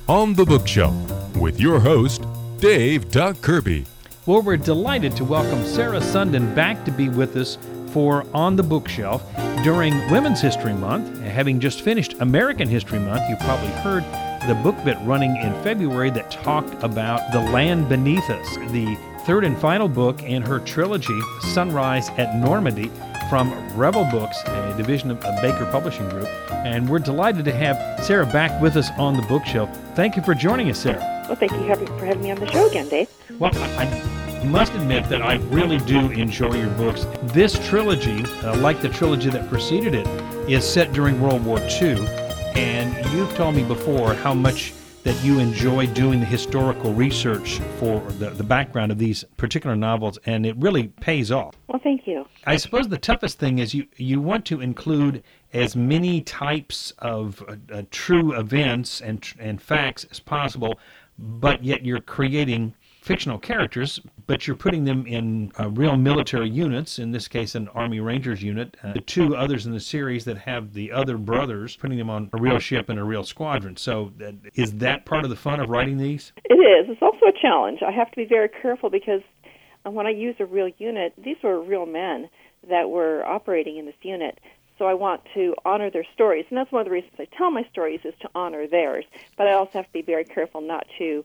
On the Bookshelf with your host, Dave Doug Kirby. Well, we're delighted to welcome Sarah Sundin back to be with us for On the Bookshelf during Women's History Month. Having just finished American History Month, you probably heard the book bit running in February that talked about The Land Beneath Us, the third and final book in her trilogy, Sunrise at Normandy, from Rebel Books, a division of Baker Publishing Group. And we're delighted to have Sarah back with us on the Bookshelf. Thank you for joining us, Sarah. Well, thank you for having me on the show again, Dave. Well, I must admit that I really do enjoy your books. This trilogy, like the trilogy that preceded it, is set during World War II. And you've told me before how much that you enjoy doing the historical research for the background of these particular novels, and it really pays off. Well, thank you. I suppose the toughest thing is you want to include as many types of true events and facts as possible, but yet you're creating fictional characters, but you're putting them in real military units, in this case an Army Rangers unit. The two others in the series that have the other brothers, putting them on a real ship and a real squadron. So is that part of the fun of writing these? It is. It's also a challenge. I have to be very careful because when I use a real unit, these were real men that were operating in this unit. So I want to honor their stories, and that's one of the reasons I tell my stories is to honor theirs. But I also have to be very careful not to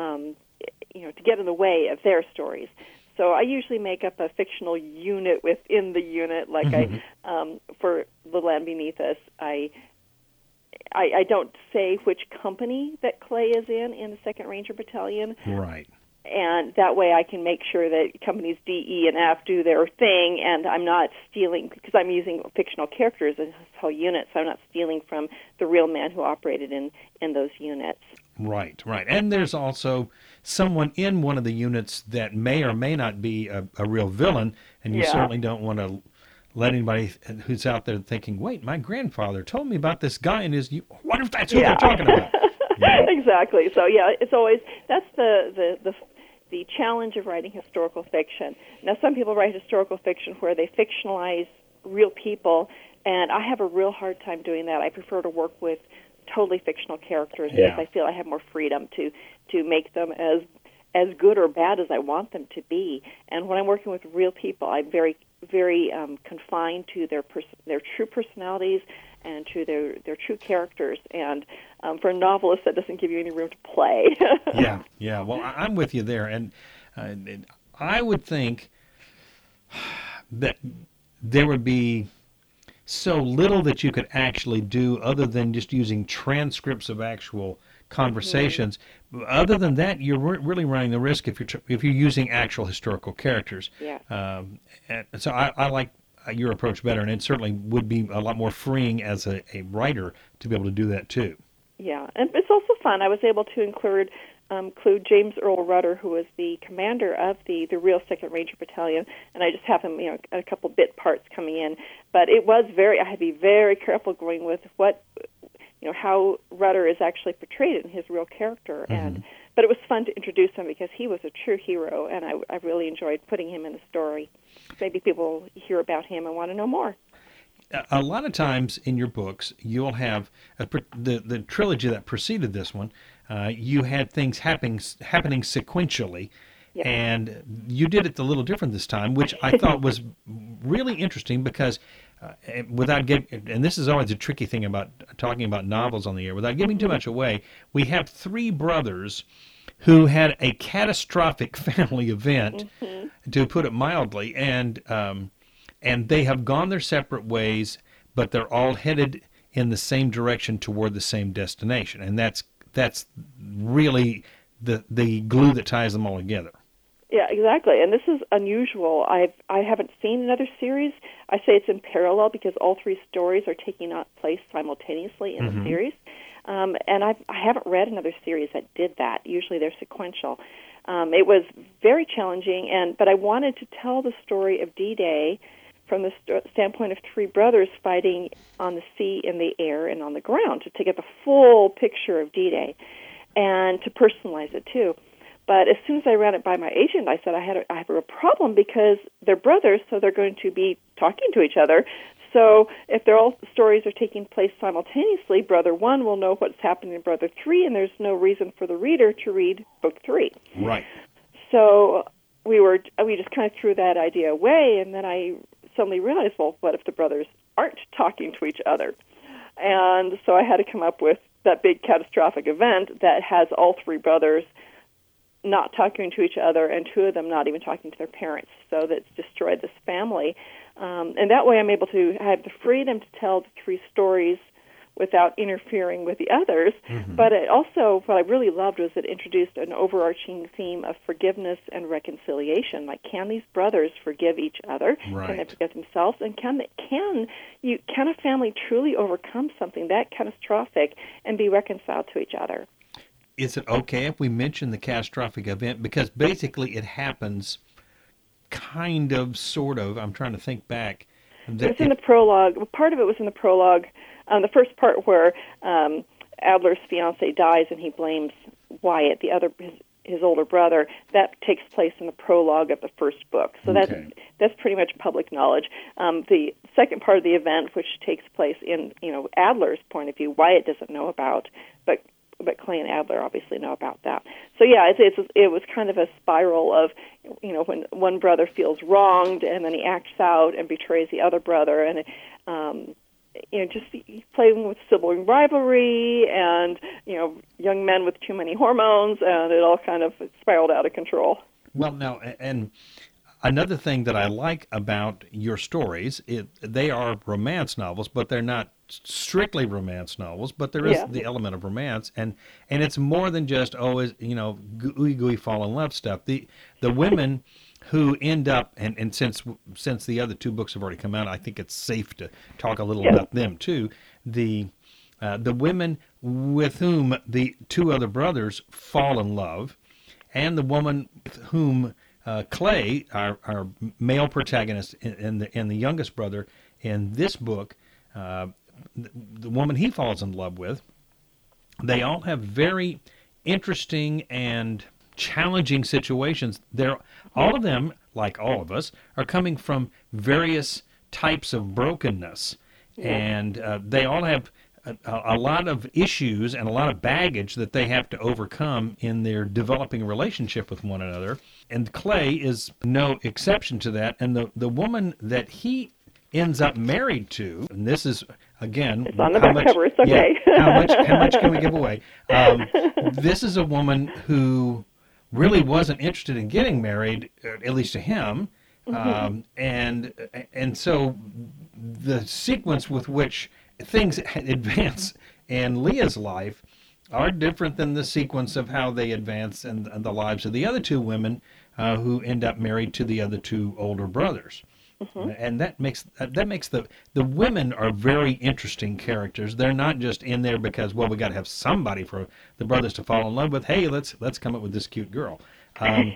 to get in the way of their stories. So I usually make up a fictional unit within the unit, like for The Land Beneath Us. I don't say which company that Clay is in the 2nd Ranger Battalion. Right. And that way I can make sure that companies D, E, and F do their thing, and I'm not stealing, because I'm using fictional characters as whole units, so I'm not stealing from the real men who operated in those units. Right. And there's also someone in one of the units that may or may not be a real villain, and you certainly don't want to let anybody who's out there thinking, wait, my grandfather told me about this guy and what if that's who they're talking about? Yeah. Exactly. So it's always, that's the challenge of writing historical fiction. Now, some people write historical fiction where they fictionalize real people, and I have a real hard time doing that. I prefer to work with totally fictional characters because I feel I have more freedom to make them as good or bad as I want them to be. And when I'm working with real people, I'm very, very confined to their true personalities and to their true characters. And for a novelist, that doesn't give you any room to play. Yeah. Well, I'm with you there. And I would think that there would be so little that you could actually do other than just using transcripts of actual conversations. Other than that, you're really running the risk if you're using actual historical characters. Yeah. And so I like your approach better, and it certainly would be a lot more freeing as a writer to be able to do that too. Yeah, and it's also fun. I was able to include James Earl Rutter, who was the commander of the real 2nd Ranger Battalion, and I just have him, a couple bit parts coming in. But it was I had to be very careful going with how Rutter is actually portrayed in his real character. But it was fun to introduce him because he was a true hero, and I really enjoyed putting him in the story. Maybe people hear about him and want to know more. A lot of times in your books, you'll have the trilogy that preceded this one. You had things happening sequentially, and you did it a little different this time, which I thought was really interesting because without getting, and this is always a tricky thing about talking about novels on the air, without giving too much away, we have 3 brothers who had a catastrophic family event, to put it mildly, and they have gone their separate ways, but they're all headed in the same direction toward the same destination, and that's really the glue that ties them all together. Yeah, exactly. And this is unusual. I haven't seen another series. I say it's in parallel because all 3 stories are taking place simultaneously in the series. And I haven't read another series that did that. Usually they're sequential. It was very challenging, but I wanted to tell the story of D-Day from the standpoint of 3 brothers fighting on the sea, in the air, and on the ground, to get the full picture of D-Day and to personalize it too. But as soon as I ran it by my agent, I said I have a problem because they're brothers, so they're going to be talking to each other. So if they're all stories are taking place simultaneously, Brother 1 will know what's happening in Brother 3, and there's no reason for the reader to read Book 3. Right. So we just kind of threw that idea away, and then I suddenly realized, well, what if the brothers aren't talking to each other? And so I had to come up with that big catastrophic event that has all three brothers not talking to each other and two of them not even talking to their parents. So that's destroyed this family. And that way I'm able to have the freedom to tell the three stories without interfering with the others. Mm-hmm. But it also, what I really loved was it introduced an overarching theme of forgiveness and reconciliation. Like, can these brothers forgive each other? Right. Can they forgive themselves? And can a family truly overcome something that catastrophic and be reconciled to each other? Is it okay if we mention the catastrophic event? Because basically it happens kind of, sort of, I'm trying to think back. It's in the prologue. Part of it was in the prologue. The first part where Adler's fiancée dies and he blames Wyatt, his older brother, that takes place in the prologue of the first book. So that's pretty much public knowledge. The second part of the event, which takes place in Adler's point of view, Wyatt doesn't know about, but Clay and Adler obviously know about that. So yeah, it was kind of a spiral of, when one brother feels wronged and then he acts out and betrays the other brother, and just playing with sibling rivalry and young men with too many hormones, and it all kind of spiraled out of control. Well, now, and another thing that I like about your stories, they are romance novels, but they're not strictly romance novels, but there is the element of romance, and it's more than just gooey gooey fall in love stuff. The women who end up, and since the other two books have already come out, I think it's safe to talk a little about them too. The women with whom the two other brothers fall in love, and the woman with whom Clay, our male protagonist, and the youngest brother in this book, the woman he falls in love with, they all have very interesting and challenging situations. All of them, like all of us, are coming from various types of brokenness, and they all have a lot of issues and a lot of baggage that they have to overcome in their developing relationship with one another. And Clay is no exception to that. And the woman that he ends up married to, and this is, again, it's on the back cover. It's okay. How much can we give away? This is a woman who really wasn't interested in getting married, at least to him. Mm-hmm. And so the sequence with which things advance in Leah's life are different than the sequence of how they advance in the lives of the other two women who end up married to the other two older brothers. Mm-hmm. And that makes the women are very interesting characters. They're not just in there because, well, we got to have somebody for the brothers to fall in love with. Hey, let's come up with this cute girl. I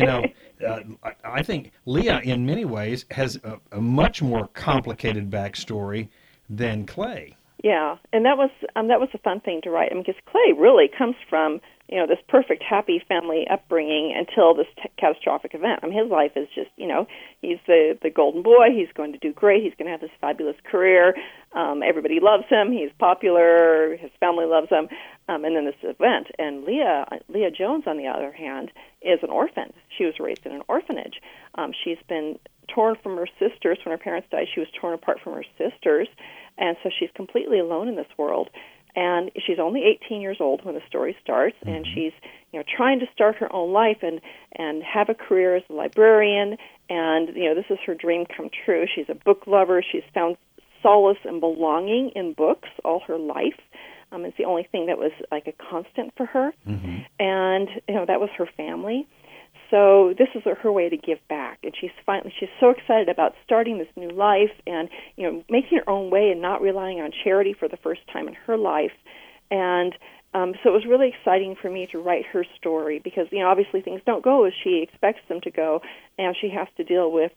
think Leah, in many ways, has a much more complicated backstory than Clay. Yeah, and that was a fun thing to write. Because Clay really comes from this perfect, happy family upbringing until this catastrophic event. His life is just, he's the golden boy. He's going to do great. He's going to have this fabulous career. Everybody loves him. He's popular. His family loves him. And then this event. And Leah Jones, on the other hand, is an orphan. She was raised in an orphanage. She's been torn from her sisters. When her parents died, she was torn apart from her sisters. And so she's completely alone in this world. And she's only 18 years old when the story starts, mm-hmm. and she's trying to start her own life and have a career as a librarian. And this is her dream come true. She's a book lover. She's found solace and belonging in books all her life. It's the only thing that was like a constant for her, mm-hmm. and that was her family. So this is her way to give back, and she's so excited about starting this new life and making her own way and not relying on charity for the first time in her life. And so it was really exciting for me to write her story because obviously things don't go as she expects them to go, and she has to deal with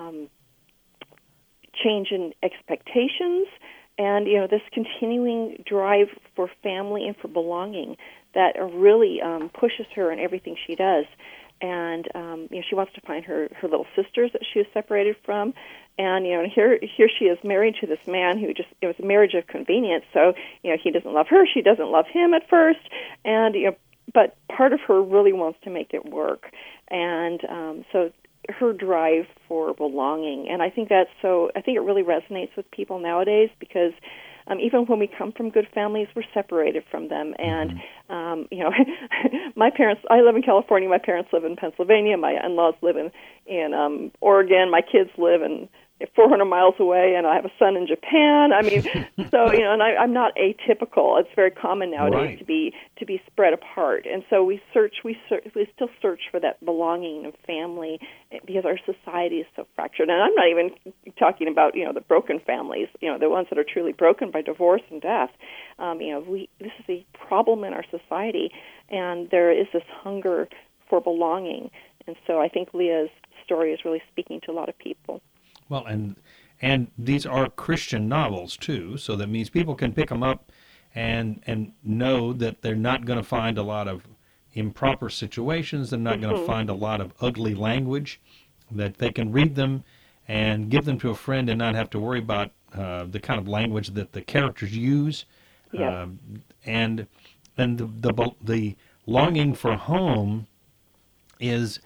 change in expectations and this continuing drive for family and for belonging that really pushes her in everything she does. and she wants to find her little sisters that she was separated from. And here she is married to this man who it was a marriage of convenience. So he doesn't love her, she doesn't love him at first, and but part of her really wants to make it work. And so her drive for belonging, and I think it really resonates with people nowadays, because even when we come from good families, we're separated from them. And my parents, I live in California, my parents live in Pennsylvania, my in-laws live in Oregon, my kids live in 400 miles away, and I have a son in Japan. I mean, so and I'm not atypical. It's very common nowadays to be spread apart, and so we still search for that belonging of family, because our society is so fractured. And I'm not even talking about the broken families, the ones that are truly broken by divorce and death. This is a problem in our society, and there is this hunger for belonging, and so I think Leah's story is really speaking to a lot of people. Well, and these are Christian novels too, so that means people can pick them up and know that they're not going to find a lot of improper situations. They're not going to find a lot of ugly language. That they can read them and give them to a friend and not have to worry about the kind of language that the characters use. Yeah. And the longing for home is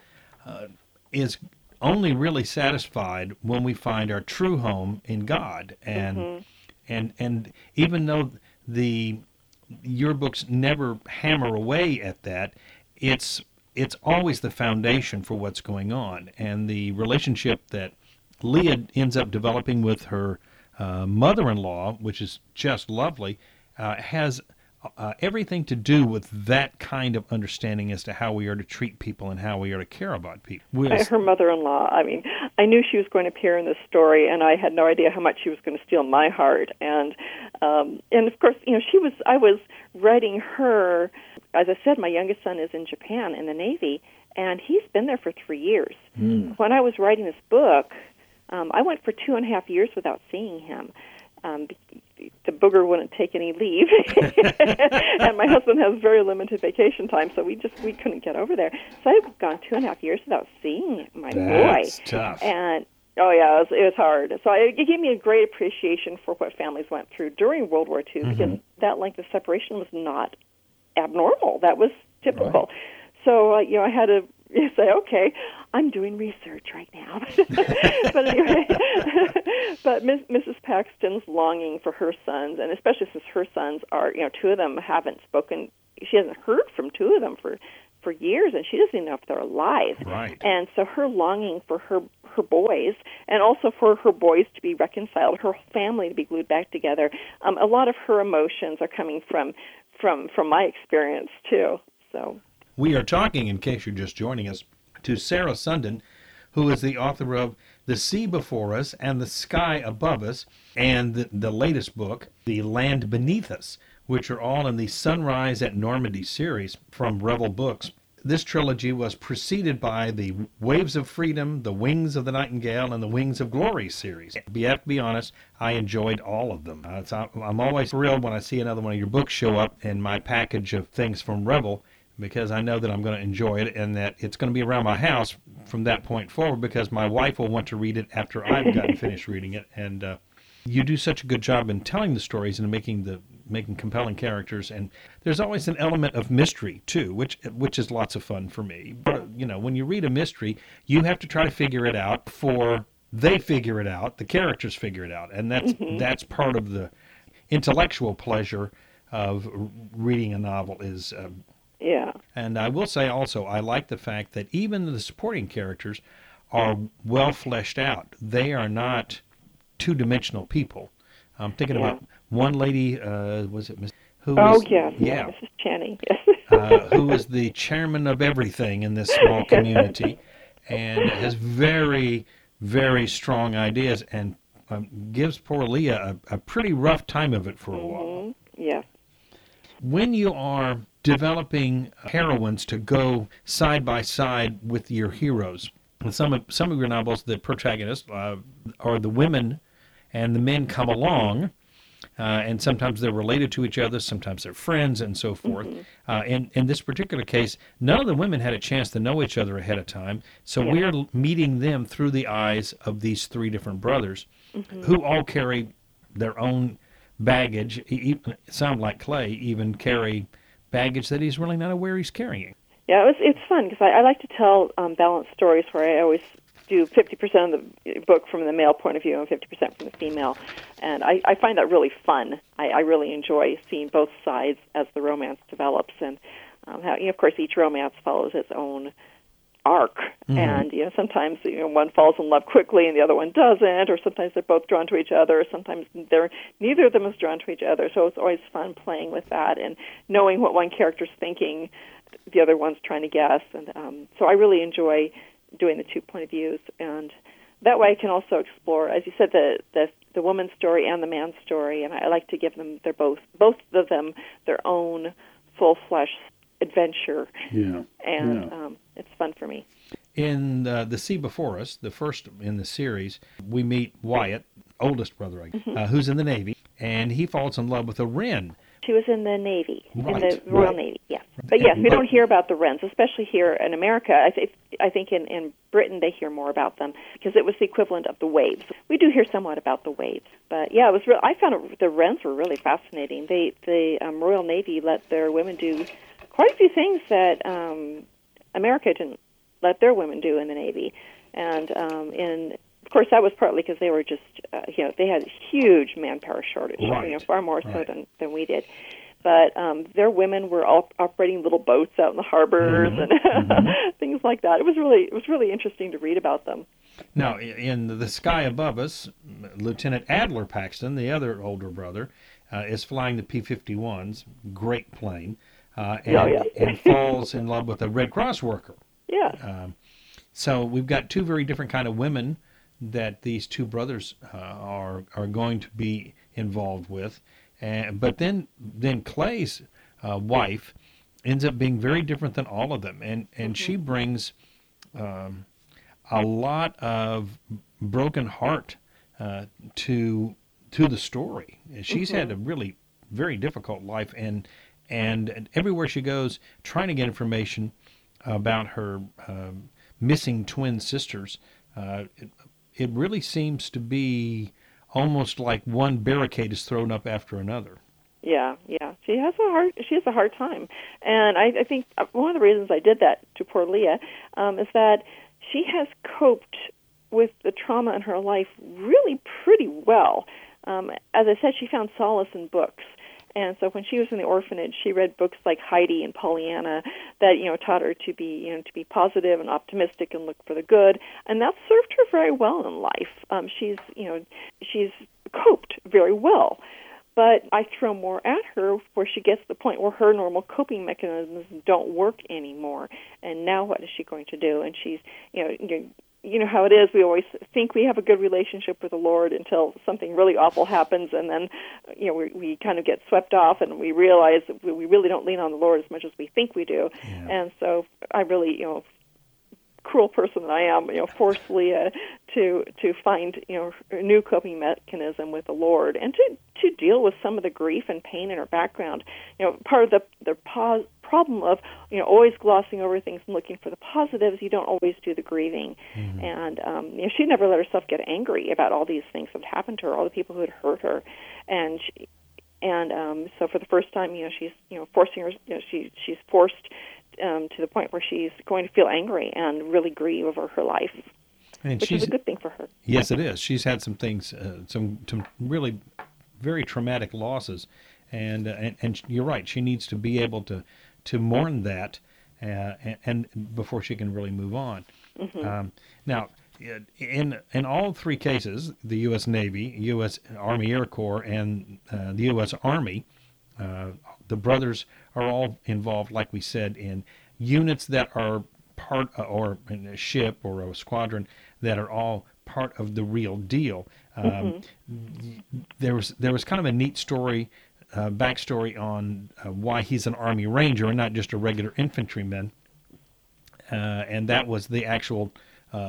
only really satisfied when we find our true home in God. And and even though your books never hammer away at that, it's always the foundation for what's going on. And the relationship that Leah ends up developing with her mother-in-law, which is just lovely, has everything to do with that kind of understanding as to how we are to treat people and how we are to care about people. Her mother-in-law, I knew she was going to appear in this story, and I had no idea how much she was going to steal my heart. And of course, I was writing her, as I said, my youngest son is in Japan in the Navy, and he's been there for 3 years. When I was writing this book, I went for 2.5 years without seeing him. The booger wouldn't take any leave, and my husband has very limited vacation time, so we couldn't get over there. So I've gone 2.5 years without seeing my boy. That's tough. And it was hard. So it gave me a great appreciation for what families went through during World War II, because that length of separation was not abnormal. That was typical. Right. So I had to say, okay, I'm doing research right now. But anyway, but Mrs. Paxton's longing for her sons, and especially since her sons are, two of them haven't spoken. She hasn't heard from two of them for years, and she doesn't even know if they're alive. Right. And so her longing for her boys, and also for her boys to be reconciled, her family to be glued back together. A lot of her emotions are coming from my experience too. So. We are talking, in case you're just joining us, to Sarah Sundin, who is the author of The Sea Before Us and The Sky Above Us, and the latest book, The Land Beneath Us, which are all in the Sunrise at Normandy series from Revell Books. This trilogy was preceded by the Waves of Freedom, The Wings of the Nightingale, and the Wings of Glory series. I have to be honest, I enjoyed all of them. I'm always thrilled when I see another one of your books show up in my package of things from Revell, because I know that I'm going to enjoy it and that it's going to be around my house from that point forward, because my wife will want to read it after I've gotten finished reading it. And you do such a good job in telling the stories and making compelling characters. And there's always an element of mystery, too, which is lots of fun for me. But, when you read a mystery, you have to try to figure it out before they figure it out, the characters figure it out. And that's part of the intellectual pleasure of reading a novel is... Yeah. And I will say also, I like the fact that even the supporting characters are well fleshed out. They are not two-dimensional people. I'm thinking about one lady, was it Miss? Yes, Mrs. Channing. Yes. Who is the chairman of everything in this small community, and has very, very strong ideas, and gives poor Leah a pretty rough time of it for a while. Yeah. When you are developing heroines to go side by side with your heroes, in some of your novels, the protagonists are the women, and the men come along. and sometimes they're related to each other, sometimes they're friends, and so forth. In this particular case, none of the women had a chance to know each other ahead of time, so we're meeting them through the eyes of these three different brothers who all carry their own baggage. Some, like Clay, even carry baggage that he's really not aware he's carrying. Yeah, it's fun because I like to tell balanced stories where I always do 50% of the book from the male point of view and 50% from the female. And I find that really fun. I really enjoy seeing both sides as the romance develops. And how, of course, each romance follows its own arc. And, sometimes, one falls in love quickly and the other one doesn't, or sometimes they're both drawn to each other, or sometimes neither of them is drawn to each other. So it's always fun playing with that and knowing what one character's thinking, the other one's trying to guess. And so I really enjoy doing the two point of views, and that way I can also explore, as you said, the woman's story and the man's story, and I like to give them both of them their own full-fledged adventure. It's fun for me. In The Sea Before Us, the first in the series, we meet Wyatt, oldest brother, who's in the Navy, and he falls in love with a Wren. She was in the Navy, right. in the Royal Navy, yeah. But yes, we don't hear about the Wrens, especially here in America. I think in Britain they hear more about them because it was the equivalent of the Waves. We do hear somewhat about the Waves, but yeah, it was. I found the Wrens were really fascinating. The Royal Navy let their women do quite a few things that America didn't let their women do in the Navy, and of course, that was partly because they were just, they had a huge manpower shortage, far more so than we did. But their women were all operating little boats out in the harbors and things like that. It was really interesting to read about them. Now, in The Sky Above Us, Lieutenant Adler Paxton, the other older brother, is flying the P-51s, great plane, and falls in love with a Red Cross worker. Yeah. So we've got two very different kind of women that these two brothers are going to be involved with, but then Clay's wife ends up being very different than all of them, and she brings a lot of broken heart to the story. She's had a really very difficult life, and everywhere she goes, trying to get information about her missing twin sisters. It really seems to be almost like one barricade is thrown up after another. Yeah. She has a hard time, and I think one of the reasons I did that to poor Leah is that she has coped with the trauma in her life really pretty well. As I said, she found solace in books. And so when she was in the orphanage, she read books like Heidi and Pollyanna that, taught her to be positive and optimistic and look for the good. And that served her very well in life. She's coped very well. But I throw more at her where she gets to the point where her normal coping mechanisms don't work anymore. And now what is she going to do? And she's, you know how it is. We always think we have a good relationship with the Lord until something really awful happens, and then we kind of get swept off, and we realize that we really don't lean on the Lord as much as we think we do. Yeah. And so I really, cruel person that I am, forced Leah to find a new coping mechanism with the Lord, and to deal with some of the grief and pain in her background. Part of the problem of always glossing over things and looking for the positives, you don't always do the grieving. And she never let herself get angry about all these things that happened to her, all the people who had hurt her, and so for the first time, she's forcing her, she's forced to the point where she's going to feel angry and really grieve over her life, which is a good thing for her. Yes, it is. She's had some things, some really very traumatic losses, and you're right. She needs to be able to mourn that, and before she can really move on. Now, in all three cases, the U.S. Navy, U.S. Army Air Corps, and the U.S. Army, the brothers are all involved, like we said, in units that are part, or in a ship or a squadron that are all part of the real deal. There was kind of a neat story, backstory on why he's an Army Ranger and not just a regular infantryman, and that was the actual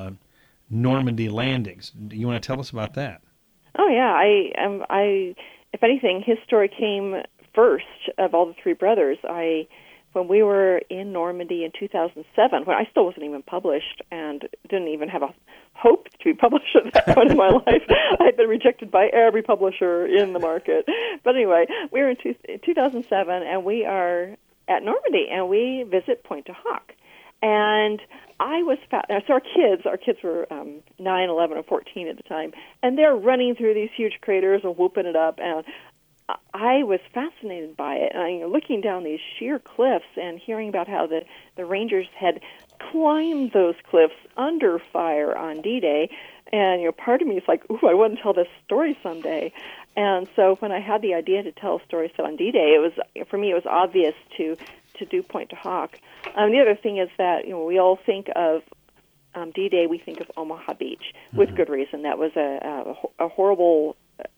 Normandy landings. Do you want to tell us about that? Oh yeah, I if anything, his story came first of all the three brothers. When we were in Normandy in 2007, when I still wasn't even published and didn't even have a hope to be published at that point in my life. I had been rejected by every publisher in the market. But anyway, we were in 2007, and we are at Normandy, and we visit Pointe du Hoc. And I was so our kids were 9, 11, and 14 at the time, and they're running through these huge craters and whooping it up, and I was fascinated by it, and looking down these sheer cliffs and hearing about how the Rangers had climbed those cliffs under fire on D-Day, and part of me is like, ooh, I want to tell this story someday. And so when I had the idea to tell a story set on D-Day, for me it was obvious to do Pointe du Hoc. The other thing is that we all think of D-Day, we think of Omaha Beach with good reason. That was a horrible.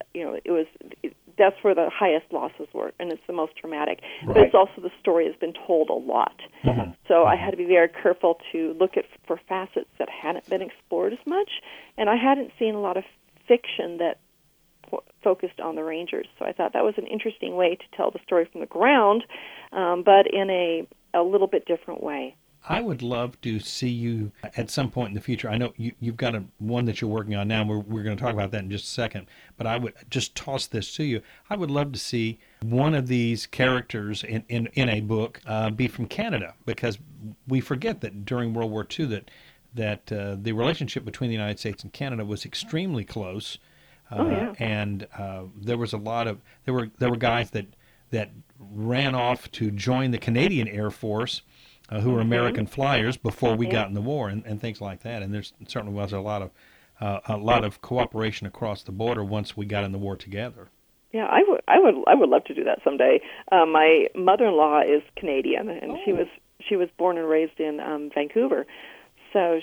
That's where the highest losses were, and it's the most traumatic. Right. But it's also the story has been told a lot. Mm-hmm. So I had to be very careful to look for facets that hadn't been explored as much, and I hadn't seen a lot of fiction that focused on the Rangers. So I thought that was an interesting way to tell the story from the ground, but in a little bit different way. I would love to see you at some point in the future. I know you've got one that you're working on now, and we're going to talk about that in just a second. But I would just toss this to you. I would love to see one of these characters in a book be from Canada, because we forget that during World War II that the relationship between the United States and Canada was extremely close. And there was there were guys that ran off to join the Canadian Air Force. Who were American flyers before we got in the war, and things like that. And there certainly was a lot of cooperation across the border once we got in the war together. Yeah, I would love to do that someday. My mother-in-law is Canadian, and she was born and raised in Vancouver. So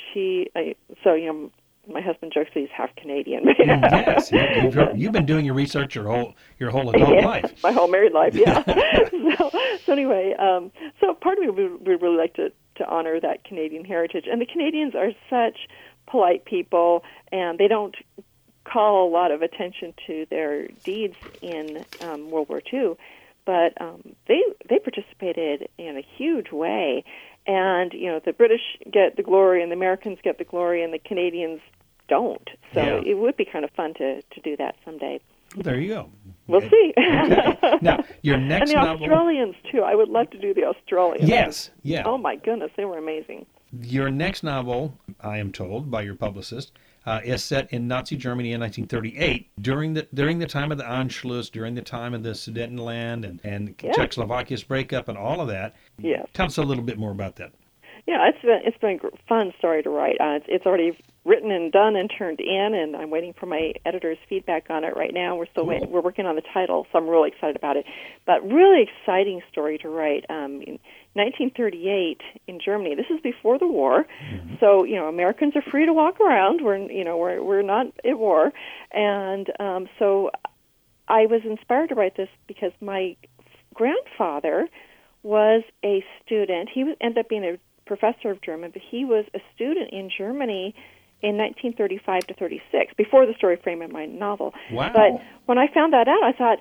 my husband jokes that he's half Canadian. Yes, you've been doing your research your whole adult life. My whole married life, yeah. So anyway, so part of me would really like to honor that Canadian heritage. And the Canadians are such polite people, and they don't call a lot of attention to their deeds in World War II, but they participated in a huge way. And the British get the glory, and the Americans get the glory, and the Canadians don't. So It would be kind of fun to do that someday. Well, there you go. We'll see. Okay. Now, your next and the novel... Australians, too. I would love to do the Australians. Yes, yeah. Oh, my goodness, they were amazing. Your next novel, I am told by your publicist, is set in Nazi Germany in 1938, during the time of the Anschluss, during the time of the Sudetenland and Czechoslovakia's breakup and all of that. Yes. Tell us a little bit more about that. Yeah, it's been a fun story to write. It's already written and done and turned in, and I'm waiting for my editor's feedback on it right now. We're still waiting. We're working on the title, so I'm really excited about it. But really exciting story to write. In 1938 in Germany, this is before the war, so Americans are free to walk around. We're not at war, and so I was inspired to write this because my grandfather was a student. He ended up being a professor of German, but he was a student in Germany in 1935 to 36, before the story frame in my novel. Wow. But when I found that out, I thought,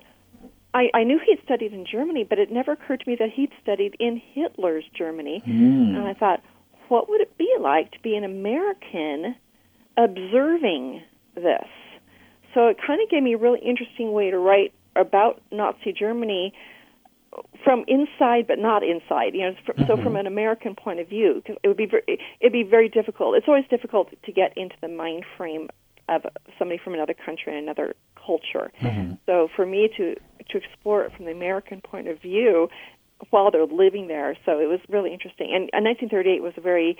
I knew he'd studied in Germany, but it never occurred to me that he'd studied in Hitler's Germany. And I thought, what would it be like to be an American observing this? So it kind of gave me a really interesting way to write about Nazi Germany from inside, but not inside. So from an American point of view, because it'd be very difficult. It's always difficult to get into the mind frame of somebody from another country and another culture. So for me to explore it from the American point of view while they're living there, so it was really interesting. And 1938 was a very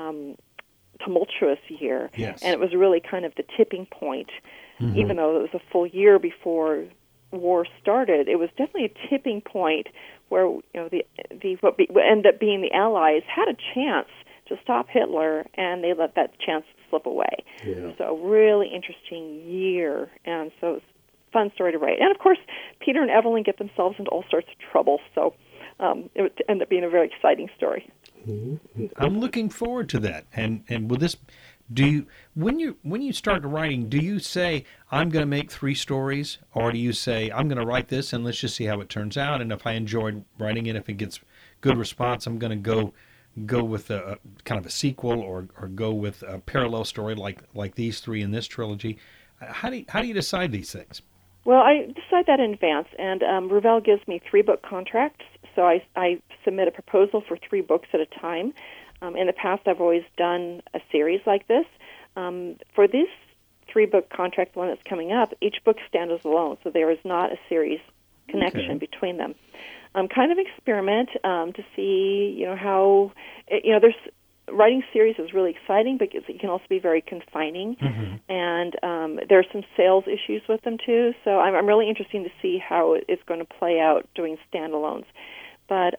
tumultuous year, yes. And it was really kind of the tipping point. Even though it was a full year before war started, it was definitely a tipping point where what ended up being the Allies had a chance to stop Hitler, and they let that chance slip away. Yeah. So really interesting year, and so it's a fun story to write. And of course, Peter and Evelyn get themselves into all sorts of trouble, so it would end up being a very exciting story. I'm looking forward to that. And will this when you start writing, do you say, I'm going to make 3 stories, or do you say, I'm going to write this and let's just see how it turns out, and if I enjoyed writing it, if it gets good response, I'm going to go with a kind of a sequel, or go with a parallel story like these 3 in this trilogy? How do you decide these things? Well, I decide that in advance, and Revell gives me 3-book contracts, so I submit a proposal for 3 books at a time. In the past, I've always done a series like this. For this 3-book contract, the one that's coming up, each book stands alone, so there is not a series connection between them. Kind of experiment to see, how, there's writing series is really exciting, but it can also be very confining, and there are some sales issues with them too. So I'm really interested to see how it's going to play out doing standalones. But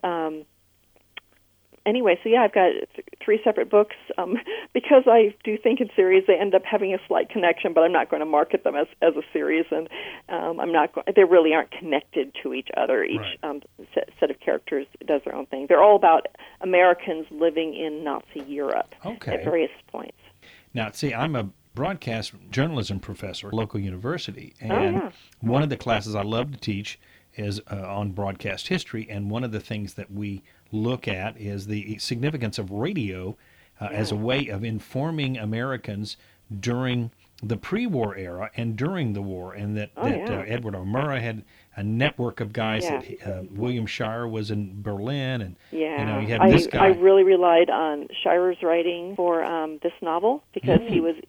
anyway, so yeah, I've got 3 separate books. Because I do think in series they end up having a slight connection, but I'm not going to market them as a series, and they really aren't connected to each other. Each set of characters does their own thing. They're all about Americans living in Nazi Europe at various points. Now, see, I'm a broadcast journalism professor at a local university, and one of the classes I love to teach is on broadcast history, and one of the things that we look at is the significance of radio as a way of informing Americans during the pre-war era and during the war, and that Edward R. Murrow had a network of guys. That William Shirer was in Berlin, and you had this guy. I really relied on Shirer's writing for this novel because he was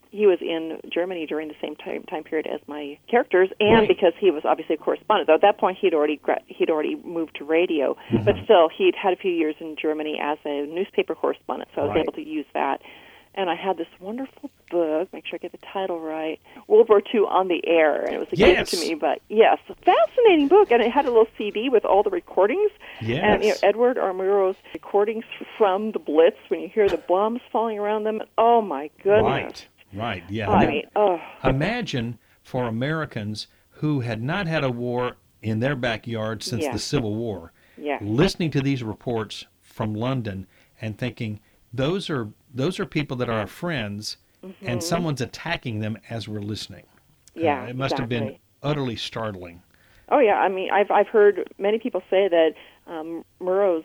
in Germany during the same time period as my characters, and because he was obviously a correspondent. Though at that point he'd already moved to radio, but still he'd had a few years in Germany as a newspaper correspondent, so I was able to use that. And I had this wonderful book, make sure I get the title right, World War II on the Air, and it was a gift to me. But yes, a fascinating book, and it had a little CD with all the recordings. And Edward R. Murrow's recordings from the Blitz when you hear the bombs falling around them. Oh my goodness! Right, yeah. I mean, imagine for Americans who had not had a war in their backyard since the Civil War, listening to these reports from London and thinking, those are people that are our friends, and someone's attacking them as we're listening. It must have been utterly startling. Oh yeah, I mean, I've heard many people say that Murrow's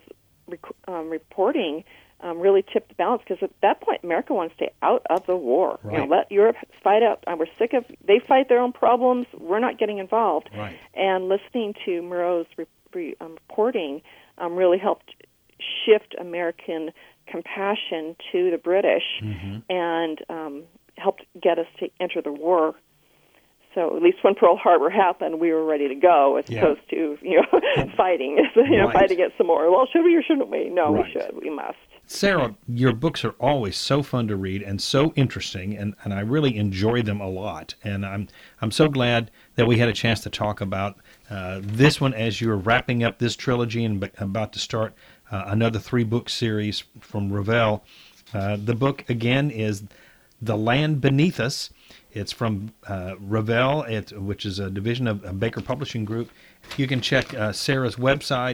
reporting really tipped the balance, because at that point America wanted to stay out of the war. Let Europe fight out. We're sick of they fight their own problems. We're not getting involved. And listening to Murrow's reporting really helped shift American compassion to the British and helped get us to enter the war. So at least when Pearl Harbor happened, we were ready to go, as opposed to fighting, fighting it some more. Well, should we or shouldn't we? No, we should. We must. Sarah, your books are always so fun to read and so interesting, and I really enjoy them a lot. And I'm so glad that we had a chance to talk about this one as you're wrapping up this trilogy and about to start another 3-book series from Revell. The book, again, is The Land Beneath Us. It's from Revell, which is a division of Baker Publishing Group. You can check Sarah's website,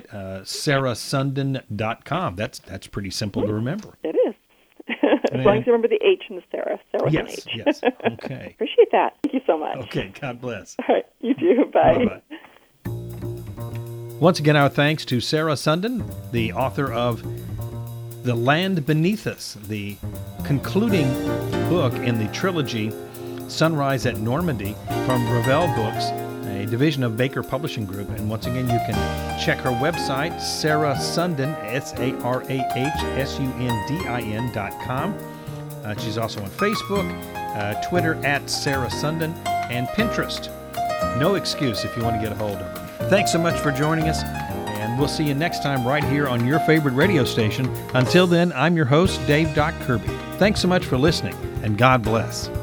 sarahsundin.com. That's pretty simple to remember. It is. As long as you remember the H in the Sarah. Sarah with an H. Yes, okay. Appreciate that. Thank you so much. Okay, God bless. All right, you too. Bye. Bye-bye. Once again, our thanks to Sarah Sundin, the author of The Land Beneath Us, the concluding book in the trilogy Sunrise at Normandy from Revell Books, a division of Baker Publishing Group. And once again, you can check her website, Sarah Sundin, SarahSundin.com. She's also on Facebook, Twitter at Sarah Sundin, and Pinterest. No excuse if you want to get a hold of her. Thanks so much for joining us, and we'll see you next time right here on your favorite radio station. Until then, I'm your host, Dave Doc Kirby. Thanks so much for listening, and God bless.